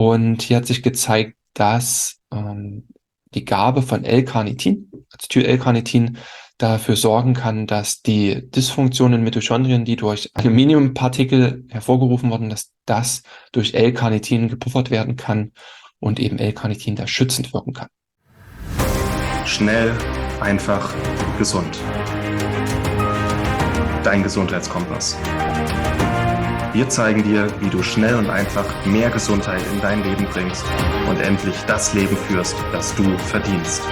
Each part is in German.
Und hier hat sich gezeigt, dass die Gabe von L-Carnitin, Acetyl-L-Carnitin, dafür sorgen kann, dass die Dysfunktionen in Mitochondrien, die durch Aluminiumpartikel hervorgerufen wurden, dass das durch L-Carnitin gepuffert werden kann und eben L-Carnitin da schützend wirken kann. Schnell, einfach, gesund. Dein Gesundheitskompass. Wir zeigen dir, wie du schnell und einfach mehr Gesundheit in dein Leben bringst und endlich das Leben führst, das du verdienst.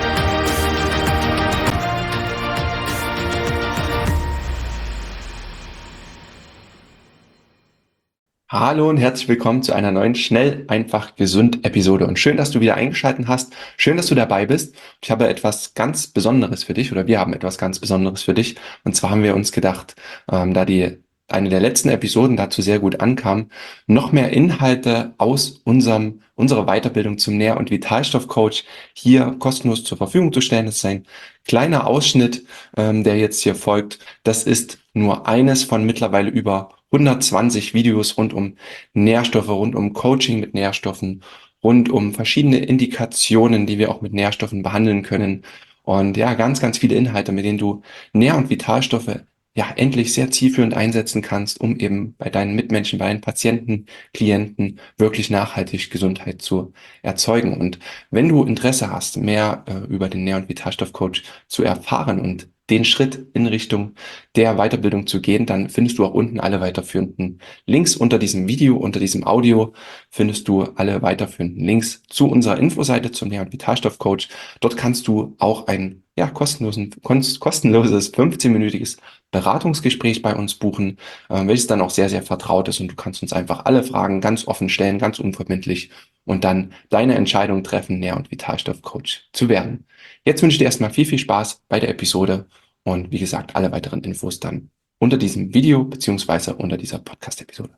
Hallo und herzlich willkommen zu einer neuen Schnell, einfach, gesund Episode. Und schön, dass du wieder eingeschaltet hast. Schön, dass du dabei bist. Ich habe etwas ganz Besonderes für dich, oder wir haben etwas ganz Besonderes für dich. Und zwar haben wir uns gedacht, da eine der letzten Episoden dazu sehr gut ankam, noch mehr Inhalte aus unserer Weiterbildung zum Nähr- und Vitalstoffcoach hier kostenlos zur Verfügung zu stellen. Das ist ein kleiner Ausschnitt, der jetzt hier folgt. Das ist nur eines von mittlerweile über 120 Videos rund um Nährstoffe, rund um Coaching mit Nährstoffen, rund um verschiedene Indikationen, die wir auch mit Nährstoffen behandeln können. Und ja, ganz, ganz viele Inhalte, mit denen du Nähr- und Vitalstoffe ja endlich sehr zielführend einsetzen kannst, um eben bei deinen Mitmenschen, bei deinen Patienten, Klienten wirklich nachhaltig Gesundheit zu erzeugen. Und wenn du Interesse hast, mehr über den Nähr- und Vitalstoffcoach zu erfahren und den Schritt in Richtung der Weiterbildung zu gehen, dann findest du auch unten alle weiterführenden Links unter diesem Video, unter diesem Audio findest du alle weiterführenden Links zu unserer Infoseite zum Nähr- und Vitalstoffcoach. Dort kannst du auch ein kostenloses 15-minütiges Beratungsgespräch bei uns buchen, welches dann auch sehr, sehr vertraut ist und du kannst uns einfach alle Fragen ganz offen stellen, ganz unverbindlich und dann deine Entscheidung treffen, Nähr- und Vitalstoffcoach zu werden. Jetzt wünsche ich dir erstmal viel, viel Spaß bei der Episode und wie gesagt, alle weiteren Infos dann unter diesem Video beziehungsweise unter dieser Podcast-Episode.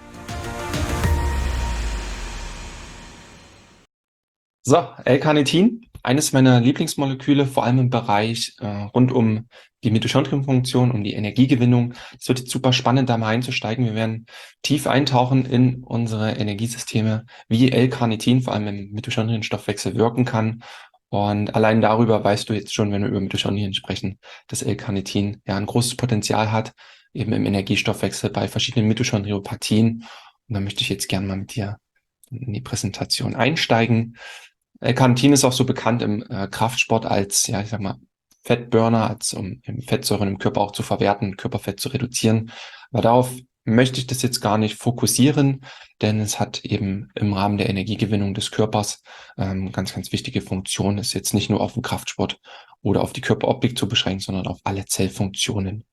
So, L-Carnitin, eines meiner Lieblingsmoleküle, vor allem im Bereich rund um die Mitochondrienfunktion, um die Energiegewinnung. Es wird jetzt super spannend, da mal einzusteigen. Wir werden tief eintauchen in unsere Energiesysteme, wie L-Carnitin vor allem im Mitochondrienstoffwechsel wirken kann. Und allein darüber weißt du jetzt schon, wenn wir über Mitochondrien sprechen, dass L-Carnitin ja ein großes Potenzial hat, eben im Energiestoffwechsel bei verschiedenen Mitochondriopathien. Und da möchte ich jetzt gerne mal mit dir in die Präsentation einsteigen. L-Carnitin ist auch so bekannt im Kraftsport als, ja, ich sag mal, Fettburner, als um Fettsäuren im Körper auch zu verwerten, Körperfett zu reduzieren. Aber darauf möchte ich das jetzt gar nicht fokussieren, denn es hat eben im Rahmen der Energiegewinnung des Körpers ganz, ganz wichtige Funktionen. Es ist jetzt nicht nur auf den Kraftsport oder auf die Körperoptik zu beschränken, sondern auf alle Zellfunktionen.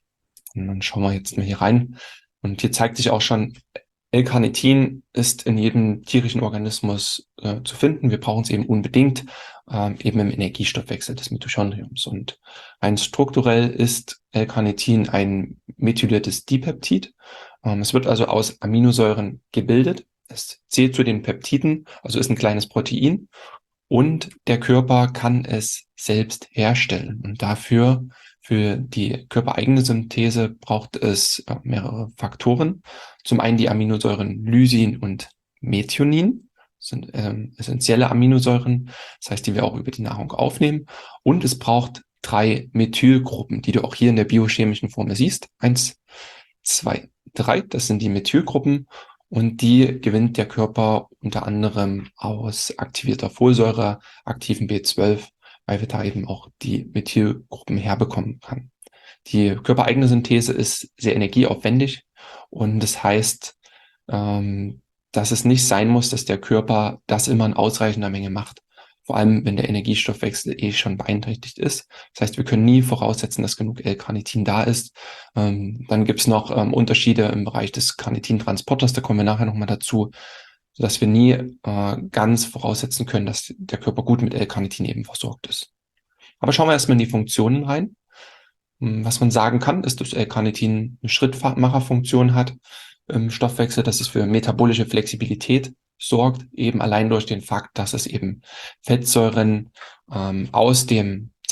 Und dann schauen wir jetzt mal hier rein. Und hier zeigt sich auch schon, L-Carnitin ist in jedem tierischen Organismus zu finden. Wir brauchen es eben unbedingt, eben im Energiestoffwechsel des Mitochondriums. Und rein strukturell ist L-Carnitin ein methyliertes Dipeptid. Es wird also aus Aminosäuren gebildet. Es zählt zu den Peptiden, also ist ein kleines Protein. Und der Körper kann es selbst herstellen. Und dafür, für die körpereigene Synthese, braucht es mehrere Faktoren. Zum einen die Aminosäuren Lysin und Methionin, sind essentielle Aminosäuren, das heißt, die wir auch über die Nahrung aufnehmen. Und es braucht 3 Methylgruppen, die du auch hier in der biochemischen Formel siehst. 1, 2, 3, das sind die Methylgruppen. Und die gewinnt der Körper unter anderem aus aktivierter Folsäure, aktiven B12, weil wir da eben auch die Methylgruppen herbekommen kann. Die körpereigene Synthese ist sehr energieaufwendig und das heißt, ähm, dass es nicht sein muss, dass der Körper das immer in ausreichender Menge macht. Vor allem, wenn der Energiestoffwechsel schon beeinträchtigt ist. Das heißt, wir können nie voraussetzen, dass genug L-Carnitin da ist. Dann gibt's noch Unterschiede im Bereich des Carnitintransporters, da kommen wir nachher nochmal dazu, sodass wir nie ganz voraussetzen können, dass der Körper gut mit L-Carnitin eben versorgt ist. Aber schauen wir erstmal in die Funktionen rein. Was man sagen kann, ist, dass L-Carnitin eine Schrittmacherfunktion hat im Stoffwechsel, dass es für metabolische Flexibilität sorgt, eben allein durch den Fakt, dass es eben Fettsäuren aus dem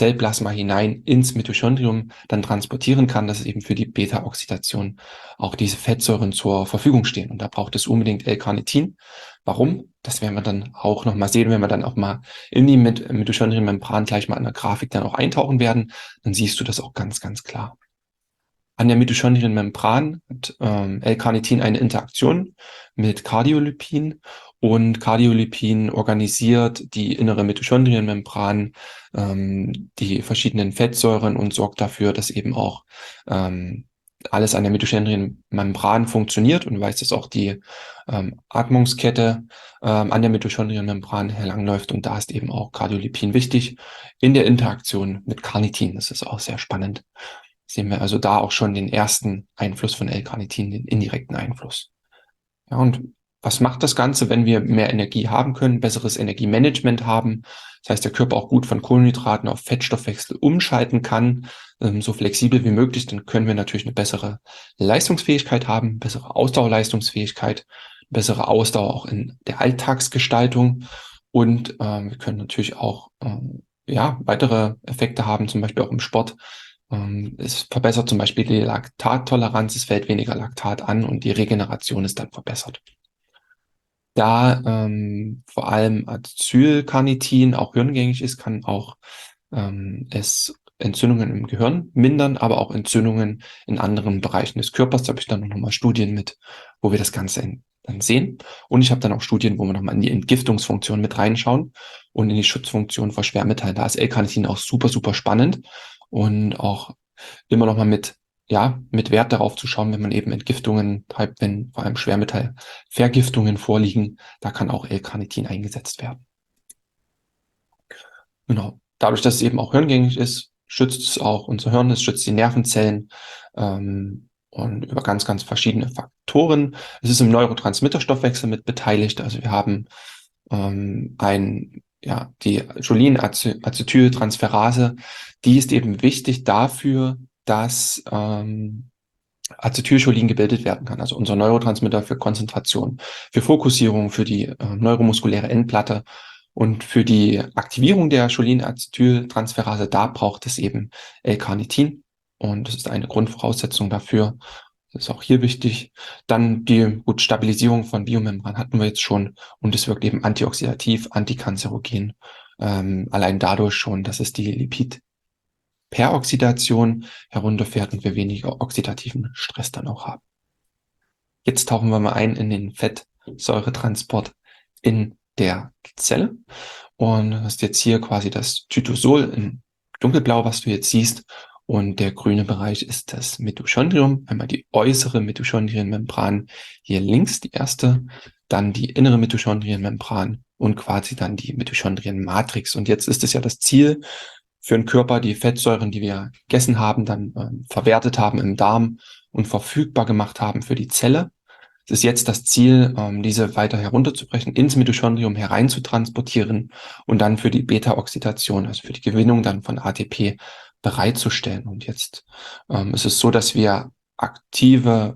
Zellplasma hinein ins Mitochondrium dann transportieren kann, dass es eben für die Beta-Oxidation auch diese Fettsäuren zur Verfügung stehen. Und da braucht es unbedingt L-Carnitin. Warum? Das werden wir dann auch nochmal sehen, wenn wir dann auch mal in die Mitochondrienmembran gleich mal in der Grafik dann auch eintauchen werden. Dann siehst du das auch ganz, ganz klar. An der Mitochondrienmembran hat L-Carnitin eine Interaktion mit Cardiolipin und Cardiolipin organisiert die innere Mitochondrienmembran, die verschiedenen Fettsäuren und sorgt dafür, dass eben auch alles an der Mitochondrienmembran funktioniert und weiß, dass auch die Atmungskette an der Mitochondrienmembran herlangläuft und da ist eben auch Cardiolipin wichtig in der Interaktion mit Carnitin. Das ist auch sehr spannend. Sehen wir also da auch schon den ersten Einfluss von L-Carnitin, den indirekten Einfluss. Ja, und was macht das Ganze, wenn wir mehr Energie haben können, besseres Energiemanagement haben? Das heißt, der Körper auch gut von Kohlenhydraten auf Fettstoffwechsel umschalten kann, so flexibel wie möglich, dann können wir natürlich eine bessere Leistungsfähigkeit haben, bessere Ausdauerleistungsfähigkeit, bessere Ausdauer auch in der Alltagsgestaltung und wir können natürlich auch weitere Effekte haben, zum Beispiel auch im Sport. Es verbessert zum Beispiel die Laktattoleranz, es fällt weniger Laktat an und die Regeneration ist dann verbessert. Da vor allem Acylcarnitin auch hirngängig ist, kann auch es Entzündungen im Gehirn mindern, aber auch Entzündungen in anderen Bereichen des Körpers. Da habe ich dann nochmal Studien mit, wo wir das Ganze dann sehen. Und ich habe dann auch Studien, wo wir nochmal in die Entgiftungsfunktion mit reinschauen und in die Schutzfunktion vor Schwermetallen. Da ist L-Carnitin auch super, super spannend und auch immer nochmal mit Wert darauf zu schauen, wenn man eben Entgiftungen treibt, wenn vor allem Schwermetallvergiftungen vorliegen, da kann auch L-Carnitin eingesetzt werden. Genau. Dadurch, dass es eben auch hirngängig ist, schützt es auch unser Hirn, es schützt die Nervenzellen und über ganz, ganz verschiedene Faktoren. Es ist im Neurotransmitterstoffwechsel mit beteiligt. Also wir haben die Cholin-Acetyltransferase, die ist eben wichtig dafür, dass Acetylcholin gebildet werden kann, also unser Neurotransmitter für Konzentration, für Fokussierung, für die neuromuskuläre Endplatte und für die Aktivierung der Cholin-Acetyltransferase, da braucht es eben L-Carnitin und das ist eine Grundvoraussetzung dafür. Das ist auch hier wichtig. Dann die Stabilisierung von Biomembran hatten wir jetzt schon und es wirkt eben antioxidativ, antikanzerogen, allein dadurch schon, dass es die Lipidperoxidation herunterfährt und wir weniger oxidativen Stress dann auch haben. Jetzt tauchen wir mal ein in den Fettsäuretransport in der Zelle und du hast jetzt hier quasi das Zytosol in dunkelblau, was du jetzt siehst. Und der grüne Bereich ist das Mitochondrium. Einmal die äußere Mitochondrienmembran hier links, die erste, dann die innere Mitochondrienmembran und quasi dann die Mitochondrienmatrix. Und jetzt ist es ja das Ziel für den Körper, die Fettsäuren, die wir gegessen haben, dann verwertet haben im Darm und verfügbar gemacht haben für die Zelle. Es ist jetzt das Ziel, diese weiter herunterzubrechen, ins Mitochondrium hereinzutransportieren und dann für die Beta-Oxidation, also für die Gewinnung dann von ATP bereitzustellen. Und jetzt ist es so, dass wir aktivierte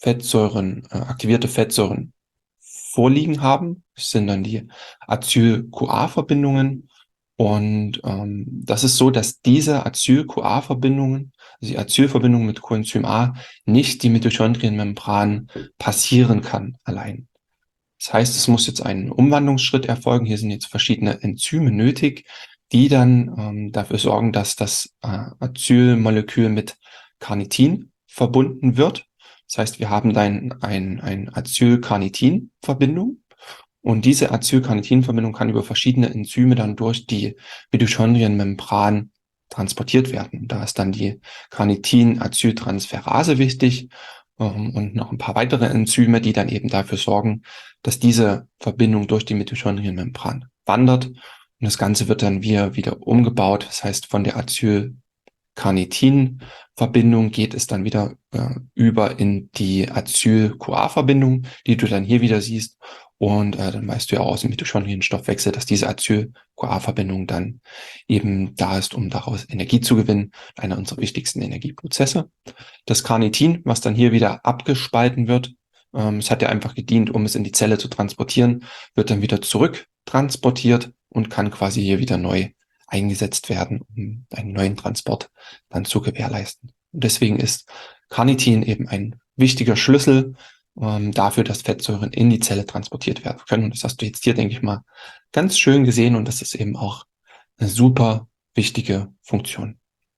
Fettsäuren vorliegen haben. Das sind dann die Acyl-CoA-Verbindungen. Und das ist so, dass diese Acyl-CoA-Verbindungen, also die Acylverbindung mit Coenzym A, nicht die Mitochondrienmembran passieren kann allein. Das heißt, es muss jetzt ein Umwandlungsschritt erfolgen. Hier sind jetzt verschiedene Enzyme nötig, die dann dafür sorgen, dass das Acylmolekül mit Carnitin verbunden wird. Das heißt, wir haben dann ein Acyl-Carnitin-Verbindung und diese Acyl-Carnitin-Verbindung kann über verschiedene Enzyme dann durch die Mitochondrienmembran transportiert werden. Da ist dann die Carnitin-Acyltransferase wichtig und noch ein paar weitere Enzyme, die dann eben dafür sorgen, dass diese Verbindung durch die Mitochondrienmembran wandert. Und das Ganze wird dann wieder umgebaut. Das heißt, von der Acyl-Carnitin-Verbindung geht es dann wieder über in die Acyl-CoA-Verbindung, die du dann hier wieder siehst. Und dann weißt du ja auch aus dem Mitochondrienstoffwechsel, dass diese Acyl-CoA-Verbindung dann eben da ist, um daraus Energie zu gewinnen. Einer unserer wichtigsten Energieprozesse. Das Carnitin, was dann hier wieder abgespalten wird, es hat ja einfach gedient, um es in die Zelle zu transportieren, wird dann wieder zurück transportiert und kann quasi hier wieder neu eingesetzt werden, um einen neuen Transport dann zu gewährleisten. Und deswegen ist Carnitin eben ein wichtiger Schlüssel dafür, dass Fettsäuren in die Zelle transportiert werden können. Und das hast du jetzt hier, denke ich mal, ganz schön gesehen. Und das ist eben auch eine super wichtige Funktion.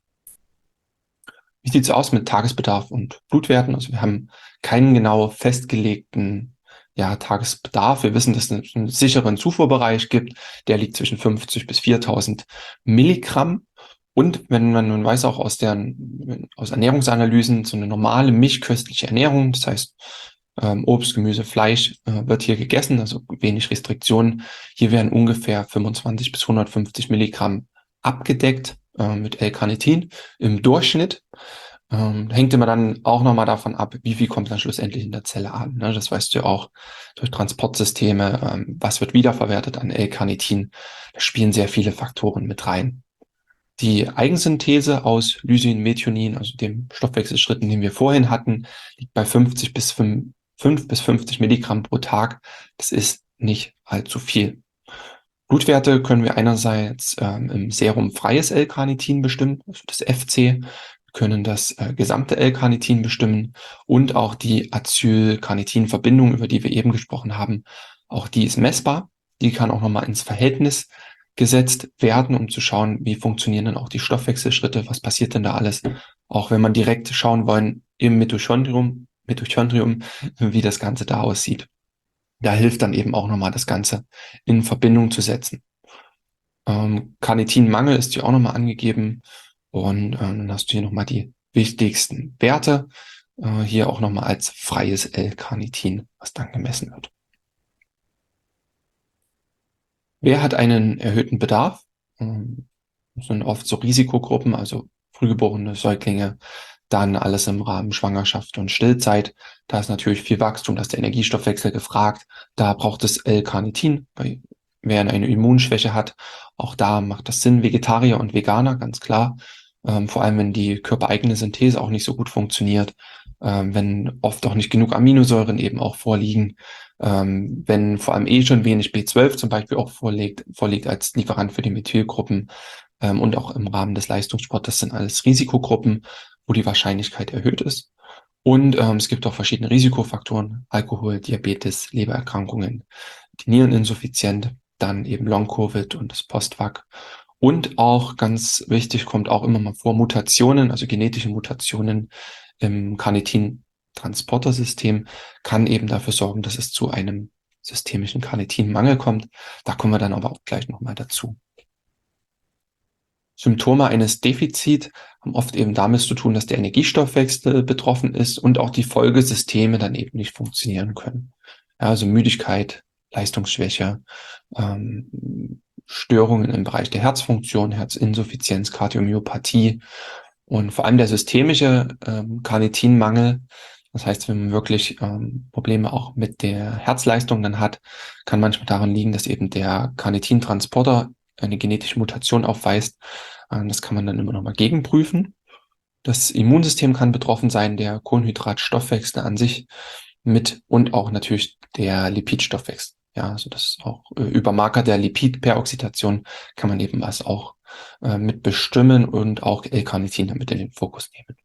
Wie sieht es aus mit Tagesbedarf und Blutwerten? Also wir haben keinen genau festgelegten Tagesbedarf. Wir wissen, dass es einen sicheren Zufuhrbereich gibt. Der liegt zwischen 50 bis 4000 Milligramm. Und wenn man nun weiß, auch aus Ernährungsanalysen, so eine normale mischköstliche Ernährung, das heißt Obst, Gemüse, Fleisch wird hier gegessen, also wenig Restriktionen. Hier werden ungefähr 25 bis 150 Milligramm abgedeckt mit L-Carnitin im Durchschnitt. Hängt immer dann auch nochmal davon ab, wie viel kommt dann schlussendlich in der Zelle an. Ne? Das weißt du ja auch durch Transportsysteme, was wird wiederverwertet an L-Carnitin. Da spielen sehr viele Faktoren mit rein. Die Eigensynthese aus Lysin, Methionin, also dem Stoffwechselschritten, den wir vorhin hatten, liegt bei 5 bis 50 Milligramm pro Tag. Das ist nicht allzu viel. Blutwerte können wir einerseits im Serum freies L-Carnitin bestimmen, also das FC, wir können das gesamte L-Carnitin bestimmen und auch die Acyl-Carnitin-Verbindung, über die wir eben gesprochen haben, auch die ist messbar. Die kann auch nochmal ins Verhältnis gesetzt werden, um zu schauen, wie funktionieren dann auch die Stoffwechselschritte, was passiert denn da alles, auch wenn man direkt schauen wollen im Mitochondrium, wie das Ganze da aussieht. Da hilft dann eben auch nochmal das Ganze in Verbindung zu setzen. Carnitinmangel ist hier auch nochmal angegeben und dann hast du hier nochmal die wichtigsten Werte, hier auch nochmal als freies L-Carnitin, was dann gemessen wird. Wer hat einen erhöhten Bedarf? Das sind oft so Risikogruppen, also frühgeborene Säuglinge, dann alles im Rahmen Schwangerschaft und Stillzeit. Da ist natürlich viel Wachstum, da ist der Energiestoffwechsel gefragt. Da braucht es L-Carnitin. Wer eine Immunschwäche hat, auch da macht das Sinn. Vegetarier und Veganer, ganz klar. Vor allem, wenn die körpereigene Synthese auch nicht so gut funktioniert, wenn oft auch nicht genug Aminosäuren eben auch vorliegen, wenn vor allem schon wenig B12 zum Beispiel auch vorliegt als Lieferant für die Methylgruppen und auch im Rahmen des Leistungssports, das sind alles Risikogruppen, wo die Wahrscheinlichkeit erhöht ist. Und es gibt auch verschiedene Risikofaktoren, Alkohol, Diabetes, Lebererkrankungen, die Niereninsuffizienz, dann eben Long-Covid und das Post-Vac. Und auch ganz wichtig, kommt auch immer mal vor, Mutationen, also genetische Mutationen im Carnitin-Transportersystem kann eben dafür sorgen, dass es zu einem systemischen Carnitinmangel kommt. Da kommen wir dann aber auch gleich nochmal dazu. Symptome eines Defizits haben oft eben damit zu tun, dass der Energiestoffwechsel betroffen ist und auch die Folgesysteme dann eben nicht funktionieren können. Ja, also Müdigkeit, Leistungsschwäche, Störungen im Bereich der Herzfunktion, Herzinsuffizienz, Kardiomyopathie und vor allem der systemische Carnitinmangel. Das heißt, wenn man wirklich Probleme auch mit der Herzleistung dann hat, kann manchmal daran liegen, dass eben der Carnitintransporter eine genetische Mutation aufweist. Das kann man dann immer noch mal gegenprüfen. Das Immunsystem kann betroffen sein, der Kohlenhydratstoffwechsel an sich mit und auch natürlich der Lipidstoffwechsel. Ja, also das ist auch über Marker der Lipidperoxidation kann man eben was auch mit bestimmen und auch L-Carnitin damit in den Fokus nehmen.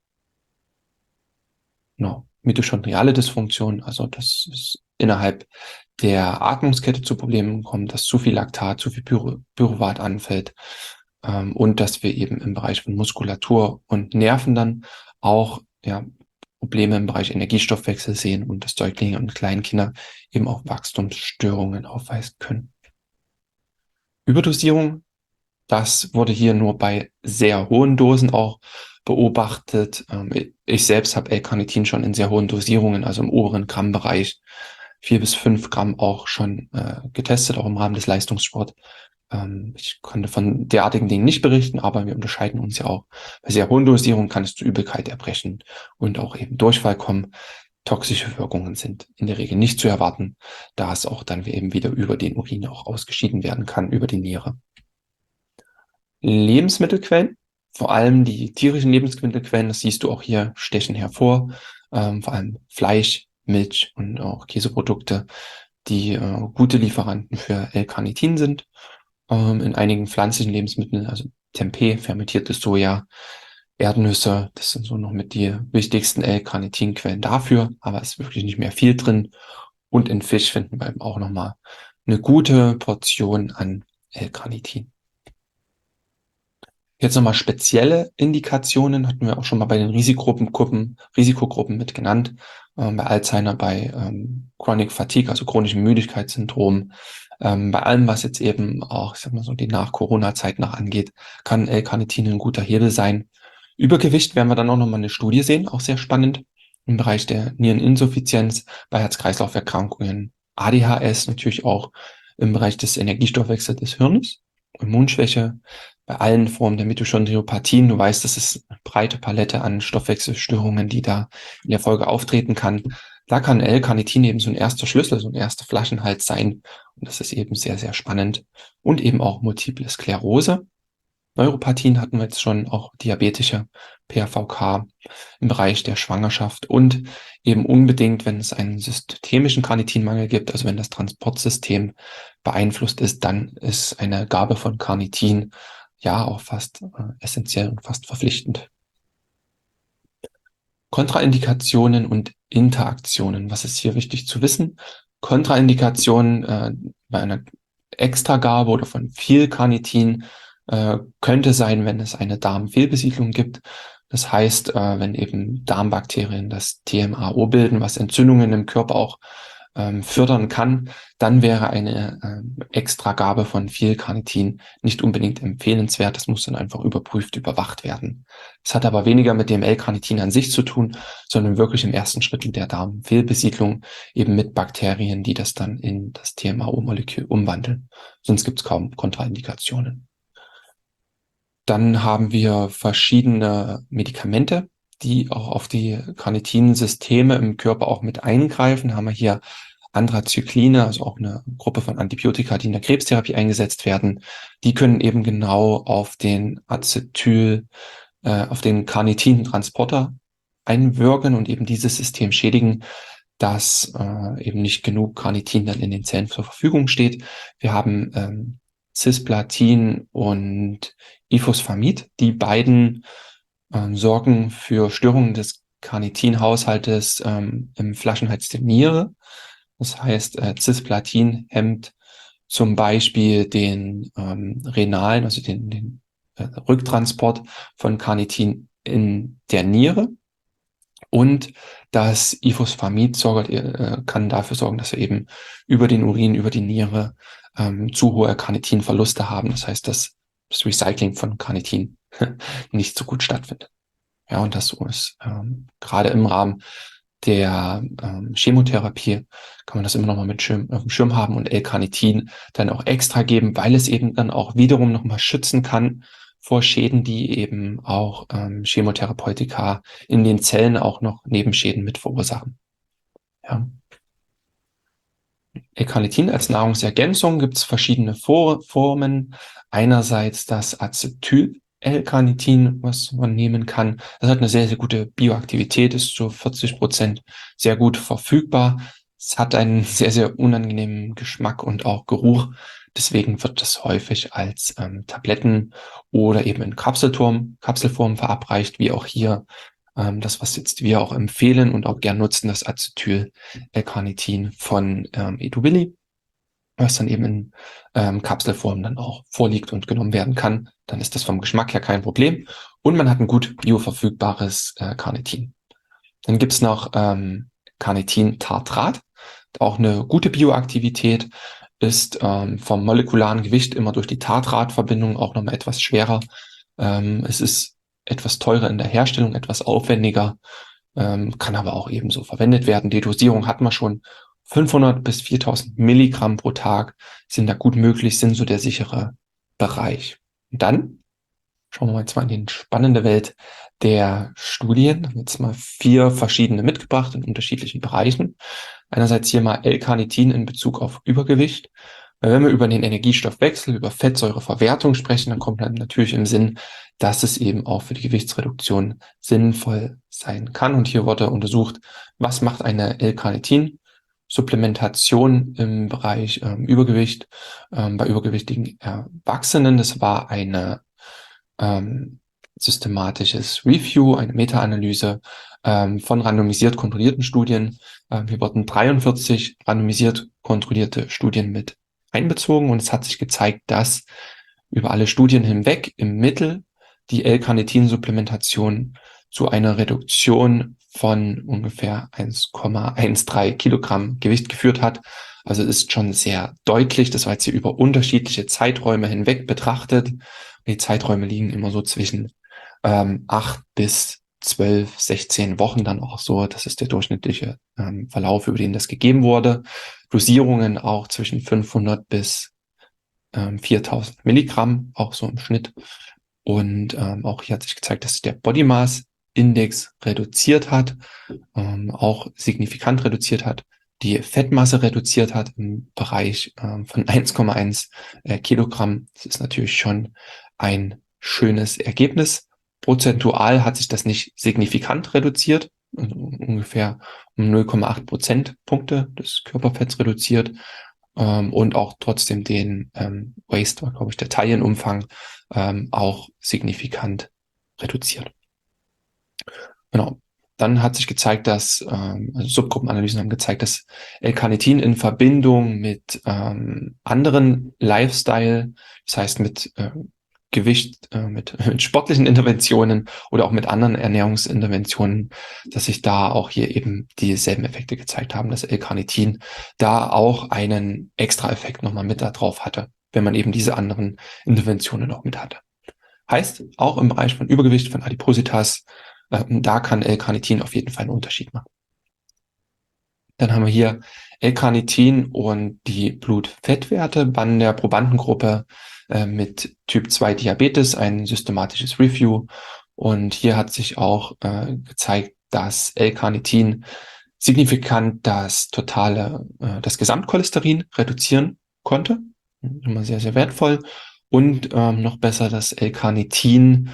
Genau. Mitochondriale Dysfunktion, also das ist innerhalb der Atmungskette zu Problemen kommt, dass zu viel Laktat, zu viel Pyruvat anfällt und dass wir eben im Bereich von Muskulatur und Nerven dann auch Probleme im Bereich Energiestoffwechsel sehen und dass Säuglinge und Kleinkinder eben auch Wachstumsstörungen aufweisen können. Überdosierung, das wurde hier nur bei sehr hohen Dosen auch beobachtet. Ich selbst habe L-Carnitin schon in sehr hohen Dosierungen, also im oberen Grammbereich, 4 bis 5 Gramm auch schon getestet, auch im Rahmen des Leistungssports. Ich konnte von derartigen Dingen nicht berichten, aber wir unterscheiden uns ja auch. Bei sehr hohen Dosierungen kann es zu Übelkeit, Erbrechen und auch eben Durchfall kommen. Toxische Wirkungen sind in der Regel nicht zu erwarten, da es auch dann eben wieder über den Urin auch ausgeschieden werden kann, über die Niere. Lebensmittelquellen, vor allem die tierischen Lebensmittelquellen, das siehst du auch hier, stechen hervor, vor allem Fleisch, Milch und auch Käseprodukte, die gute Lieferanten für L-Carnitin sind. in einigen pflanzlichen Lebensmitteln, also Tempeh, fermentiertes Soja, Erdnüsse, das sind so noch mit die wichtigsten L-Carnitin-Quellen dafür, aber es ist wirklich nicht mehr viel drin. Und in Fisch finden wir eben auch nochmal eine gute Portion an L-Carnitin. Jetzt nochmal spezielle Indikationen, hatten wir auch schon mal bei den Risikogruppen mit genannt, bei Alzheimer, bei Chronic Fatigue, also chronischem Müdigkeitssyndrom, bei allem, was jetzt eben auch, ich sag mal so, die Nach-Corona-Zeit noch angeht, kann L-Carnitin ein guter Hebel sein. Übergewicht werden wir dann auch nochmal eine Studie sehen, auch sehr spannend, im Bereich der Niereninsuffizienz, bei Herz-Kreislauf-Erkrankungen, ADHS, natürlich auch im Bereich des Energiestoffwechsels des Hirns, Immunschwäche, bei allen Formen der Mitochondriopathien. Du weißt, das ist eine breite Palette an Stoffwechselstörungen, die da in der Folge auftreten kann. Da kann L-Carnitin eben so ein erster Schlüssel, so ein erster Flaschenhals sein. Und das ist eben sehr, sehr spannend. Und eben auch Multiple Sklerose. Neuropathien hatten wir jetzt schon, auch diabetische PAVK im Bereich der Schwangerschaft und eben unbedingt, wenn es einen systemischen Carnitinmangel gibt, also wenn das Transportsystem beeinflusst ist, dann ist eine Gabe von Carnitin ja auch fast essentiell und fast verpflichtend. Kontraindikationen und Interaktionen. Was ist hier wichtig zu wissen? Kontraindikationen bei einer Extragabe oder von viel Carnitin könnte sein, wenn es eine Darmfehlbesiedlung gibt. Das heißt, wenn eben Darmbakterien das TMAO bilden, was Entzündungen im Körper auch fördern kann, dann wäre eine Extragabe von viel Carnitin nicht unbedingt empfehlenswert. Das muss dann einfach überprüft, überwacht werden. Das hat aber weniger mit dem L-Carnitin an sich zu tun, sondern wirklich im ersten Schritt mit der Darmfehlbesiedlung eben mit Bakterien, die das dann in das TMAO-Molekül umwandeln. Sonst gibt es kaum Kontraindikationen. Dann haben wir verschiedene Medikamente, die auch auf die Carnitinsysteme im Körper auch mit eingreifen. Haben wir hier Anthrazykline, also auch eine Gruppe von Antibiotika, die in der Krebstherapie eingesetzt werden. Die können eben genau auf den auf den Carnitintransporter einwirken und eben dieses System schädigen, dass eben nicht genug Carnitin dann in den Zellen zur Verfügung steht. Wir haben Cisplatin und Ifosfamid. Die beiden sorgen für Störungen des Carnitinhaushaltes im Flaschenhals der Niere. Das heißt, Cisplatin hemmt zum Beispiel den renalen, also den Rücktransport von Carnitin in der Niere. Und das Ifosfamid kann dafür sorgen, dass wir eben über den Urin, über die Niere zu hohe Carnitinverluste haben. Das heißt, dass das Recycling von Carnitin nicht so gut stattfindet. Ja, und das so ist gerade im Rahmen der Chemotherapie kann man das immer noch mal auf dem Schirm haben und L-Carnitin dann auch extra geben, weil es eben dann auch wiederum noch mal schützen kann vor Schäden, die eben auch Chemotherapeutika in den Zellen auch noch Nebenschäden mit verursachen. Ja. L-Carnitin als Nahrungsergänzung gibt es verschiedene Formen. Einerseits das Acetyl-L-Carnitin, was man nehmen kann. Das hat eine sehr, sehr gute Bioaktivität, ist zu 40% sehr gut verfügbar. Es hat einen sehr, sehr unangenehmen Geschmack und auch Geruch. Deswegen wird das häufig als Tabletten oder eben in Kapselform verabreicht, wie auch hier das, was jetzt wir auch empfehlen und auch gern nutzen, das Acetyl-L-Carnitin von Edubili, was dann eben in Kapselform dann auch vorliegt und genommen werden kann. Dann ist das vom Geschmack her kein Problem und man hat ein gut bioverfügbares Carnitin. Dann gibt's noch Carnitin-Tartrat, auch eine gute Bioaktivität, ist vom molekularen Gewicht immer durch die Tartratverbindung auch nochmal etwas schwerer. Es ist etwas teurer in der Herstellung, etwas aufwendiger, kann aber auch ebenso verwendet werden. Die Dosierung hat man schon. 500 bis 4000 Milligramm pro Tag sind da gut möglich, sind so der sichere Bereich. Und dann schauen wir mal jetzt mal in die spannende Welt der Studien. Ich habe jetzt mal 4 verschiedene mitgebracht in unterschiedlichen Bereichen. Einerseits hier mal L-Carnitin in Bezug auf Übergewicht. Weil wenn wir über den Energiestoffwechsel, über Fettsäureverwertung sprechen, dann kommt dann natürlich im Sinn, dass es eben auch für die Gewichtsreduktion sinnvoll sein kann. Und hier wurde untersucht, was macht eine L-Carnitin Supplementation im Bereich Übergewicht bei übergewichtigen Erwachsenen. Das war eine systematisches Review, eine Meta-Analyse von randomisiert kontrollierten Studien. Hier wurden 43 randomisiert kontrollierte Studien mit einbezogen und es hat sich gezeigt, dass über alle Studien hinweg im Mittel die L-Carnitin-Supplementation zu einer Reduktion von ungefähr 1,13 Kilogramm Gewicht geführt hat. Also ist schon sehr deutlich. Das war jetzt hier über unterschiedliche Zeiträume hinweg betrachtet. Die Zeiträume liegen immer so zwischen 8 bis 12, 16 Wochen dann auch so. Das ist der durchschnittliche Verlauf, über den das gegeben wurde. Dosierungen auch zwischen 500 bis 4000 Milligramm, auch so im Schnitt. Und auch hier hat sich gezeigt, dass der Body Mass Index reduziert hat, auch signifikant reduziert hat, die Fettmasse reduziert hat im Bereich von 1,1 Kilogramm. Das ist natürlich schon ein schönes Ergebnis. Prozentual hat sich das nicht signifikant reduziert, also ungefähr um 0,8 Prozentpunkte des Körperfetts reduziert. Und auch trotzdem den Waist, war glaube ich der Taillenumfang, auch signifikant reduziert. Genau. Dann hat sich gezeigt, dass also Subgruppenanalysen haben gezeigt, dass L-Carnitin in Verbindung mit anderen Lifestyle, das heißt mit Gewicht, mit sportlichen Interventionen oder auch mit anderen Ernährungsinterventionen, dass sich da auch hier eben dieselben Effekte gezeigt haben, dass L-Carnitin da auch einen Extra-Effekt nochmal mit da drauf hatte, wenn man eben diese anderen Interventionen noch mit hatte. Heißt, auch im Bereich von Übergewicht, von Adipositas, da kann L-Carnitin auf jeden Fall einen Unterschied machen. Dann haben wir hier L-Carnitin und die Blutfettwerte bei der Probandengruppe mit Typ 2 Diabetes, ein systematisches Review. Und hier hat sich auch gezeigt, dass L-Carnitin signifikant das Gesamtcholesterin reduzieren konnte. Immer sehr, sehr wertvoll. Und noch besser, dass L-Carnitin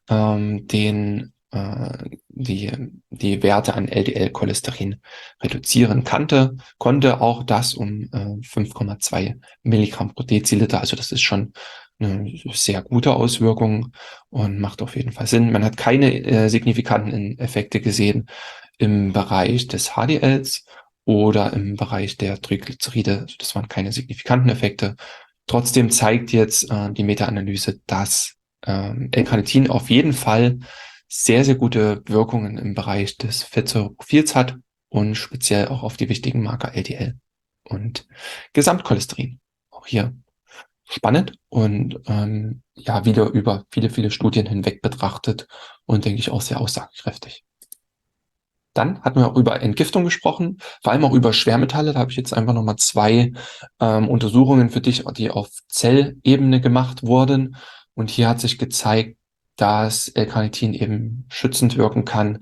die Werte an LDL-Cholesterin reduzieren konnte auch das um 5,2 Milligramm pro Deziliter. Also das ist schon eine sehr gute Auswirkung und macht auf jeden Fall Sinn. Man hat keine signifikanten Effekte gesehen im Bereich des HDLs oder im Bereich der Triglyceride. Also das waren keine signifikanten Effekte. Trotzdem zeigt jetzt die Meta-Analyse, dass L-Carnitin auf jeden Fall sehr, sehr gute Wirkungen im Bereich des Fettsäureprofils hat und speziell auch auf die wichtigen Marker LDL und Gesamtcholesterin. Auch hier spannend und ja, wieder über viele, viele Studien hinweg betrachtet und denke ich auch sehr aussagekräftig. Dann hatten wir auch über Entgiftung gesprochen, vor allem auch über Schwermetalle. Da habe ich jetzt einfach nochmal 2 Untersuchungen für dich, die auf Zellebene gemacht wurden. Und hier hat sich gezeigt, dass L-Carnitin eben schützend wirken kann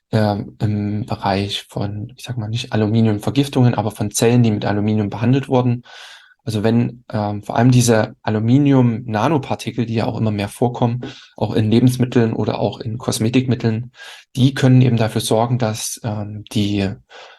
im Bereich von, ich sag mal nicht Aluminiumvergiftungen, aber von Zellen, die mit Aluminium behandelt wurden. Also wenn vor allem diese Aluminium-Nanopartikel, die ja auch immer mehr vorkommen, auch in Lebensmitteln oder auch in Kosmetikmitteln, die können eben dafür sorgen, dass die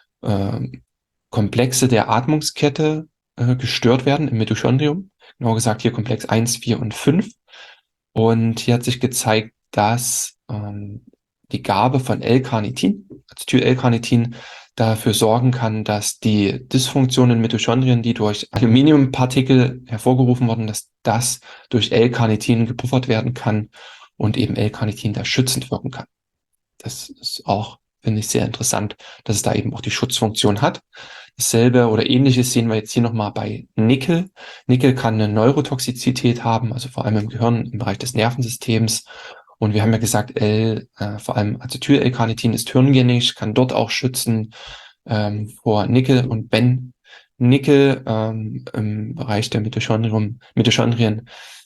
Komplexe der Atmungskette gestört werden im Mitochondrium. Genauer gesagt hier Komplex 1, 4 und 5. Und hier hat sich gezeigt, dass die Gabe von L-Carnitin, Acetyl-L-Carnitin, dafür sorgen kann, dass die Dysfunktionen in Mitochondrien, die durch Aluminiumpartikel hervorgerufen wurden, dass das durch L-Carnitin gepuffert werden kann und eben L-Carnitin da schützend wirken kann. Das ist auch, finde ich, sehr interessant, dass es da eben auch die Schutzfunktion hat. Dasselbe oder Ähnliches sehen wir jetzt hier nochmal bei Nickel. Nickel kann eine Neurotoxizität haben, also vor allem im Gehirn, im Bereich des Nervensystems. Und wir haben ja gesagt, vor allem Acetyl-L-Carnitin ist hirngängig, kann dort auch schützen vor Nickel. Und wenn Nickel im Bereich der Mitochondrien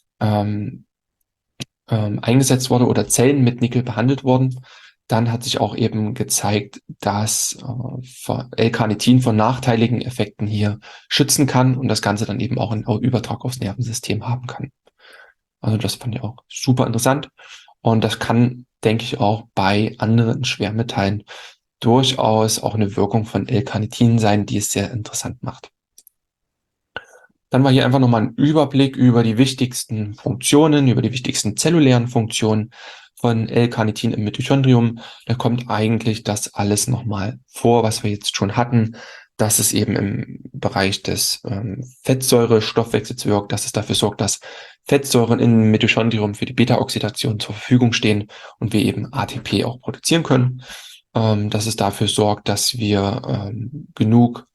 eingesetzt wurde oder Zellen mit Nickel behandelt wurden, dann hat sich auch eben gezeigt, dass L-Carnitin von nachteiligen Effekten hier schützen kann und das Ganze dann eben auch einen Übertrag aufs Nervensystem haben kann. Also das fand ich auch super interessant. Und das kann, denke ich, auch bei anderen Schwermetallen durchaus auch eine Wirkung von L-Carnitin sein, die es sehr interessant macht. Dann war hier einfach nochmal ein Überblick über die wichtigsten Funktionen, über die wichtigsten zellulären Funktionen von L-Carnitin im Mitochondrium. Da kommt eigentlich das alles nochmal vor, was wir jetzt schon hatten, dass es eben im Bereich des Fettsäurestoffwechsels wirkt, dass es dafür sorgt, dass Fettsäuren im Mitochondrium für die Beta-Oxidation zur Verfügung stehen und wir eben ATP auch produzieren können. Dass es dafür sorgt, dass wir genug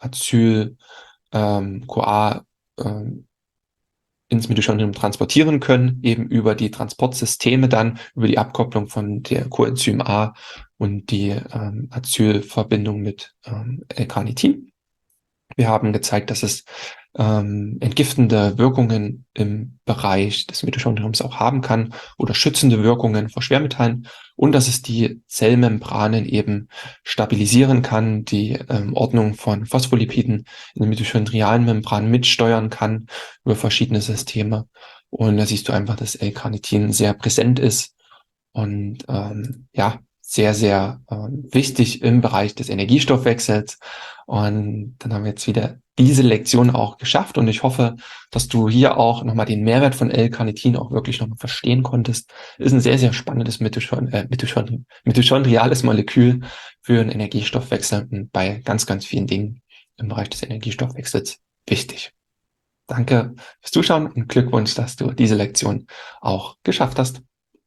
Acyl-CoA ins Mitochondrium transportieren können, eben über die Transportsysteme dann, über die Abkopplung von der Coenzym A und die Acylverbindung mit L-Carnitin. Wir haben gezeigt, dass es entgiftende Wirkungen im Bereich des Mitochondriums auch haben kann oder schützende Wirkungen vor Schwermetallen und dass es die Zellmembranen eben stabilisieren kann, die Ordnung von Phospholipiden in den mitochondrialen Membranen mitsteuern kann über verschiedene Systeme. Und da siehst du einfach, dass L-Carnitin sehr präsent ist und sehr, sehr wichtig im Bereich des Energiestoffwechsels. Und dann haben wir jetzt wieder diese Lektion auch geschafft und ich hoffe, dass du hier auch nochmal den Mehrwert von L-Carnitin auch wirklich nochmal verstehen konntest. Ist ein sehr, sehr spannendes mitochondriales Molekül für den Energiestoffwechsel und bei ganz, ganz vielen Dingen im Bereich des Energiestoffwechsels wichtig. Danke fürs Zuschauen und Glückwunsch, dass du diese Lektion auch geschafft hast.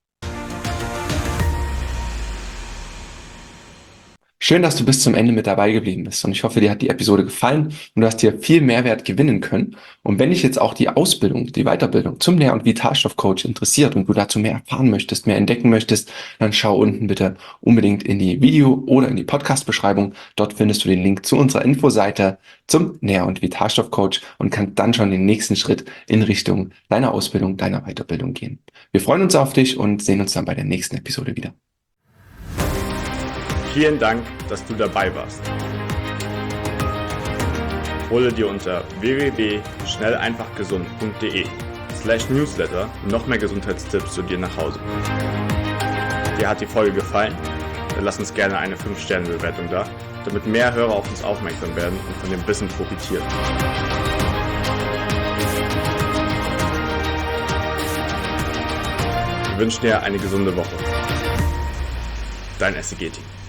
Schön, dass du bis zum Ende mit dabei geblieben bist und ich hoffe, dir hat die Episode gefallen und du hast hier viel Mehrwert gewinnen können. Und wenn dich jetzt auch die Ausbildung, die Weiterbildung zum Nähr- und Vitalstoffcoach interessiert und du dazu mehr erfahren möchtest, mehr entdecken möchtest, dann schau unten bitte unbedingt in die Video- oder in die Podcast-Beschreibung. Dort findest du den Link zu unserer Infoseite zum Nähr- und Vitalstoffcoach und kannst dann schon den nächsten Schritt in Richtung deiner Ausbildung, deiner Weiterbildung gehen. Wir freuen uns auf dich und sehen uns dann bei der nächsten Episode wieder. Vielen Dank, dass du dabei warst. Hole dir unter www.schnelleinfachgesund.de/newsletter noch mehr Gesundheitstipps zu dir nach Hause. Dir hat die Folge gefallen? Dann lass uns gerne eine 5-Sterne-Bewertung da, damit mehr Hörer auf uns aufmerksam werden und von dem Wissen profitieren. Wir wünschen dir eine gesunde Woche. Dein SEG-Team.